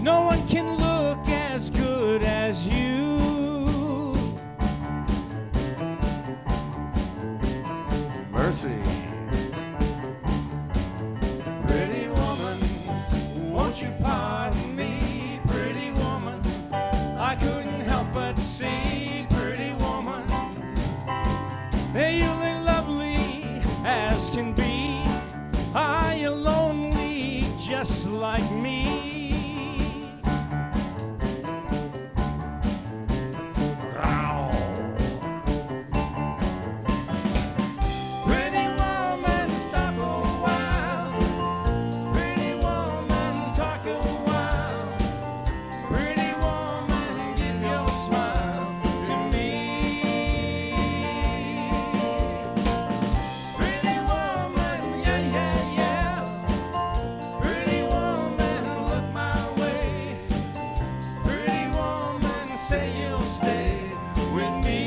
no one can look as good as you. Mercy. Pretty woman, won't you pardon me? Pretty woman, I couldn't help but see. Pretty woman, Hey, you look lovely as can be. Are you lonely just like me? pretty woman, stop a while. Pretty woman, talk a while. Pretty woman, give your smile to me. Pretty woman, yeah, yeah, yeah. Pretty woman, look my way. Pretty woman, say you'll stay with me.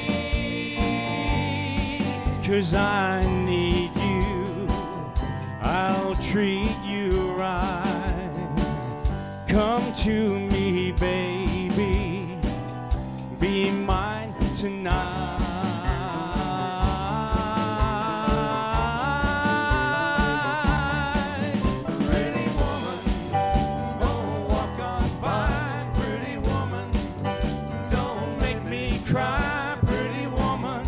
'Cause I need you, I'll treat you right. Come to me, baby, be mine tonight. Pretty woman, don't walk on by. Pretty woman, don't make me cry. Pretty woman,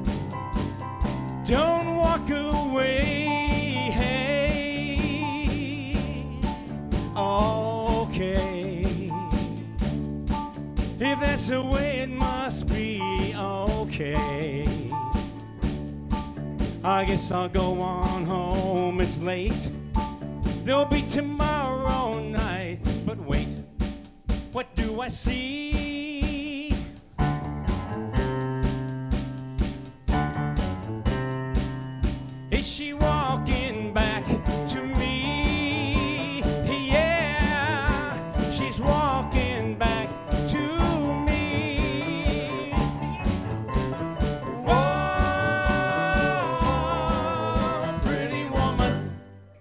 Don't walk away, hey. Okay. If that's the way it must be, okay. I guess I'll go on home, it's late. There'll be tomorrow night. But wait, what do I see?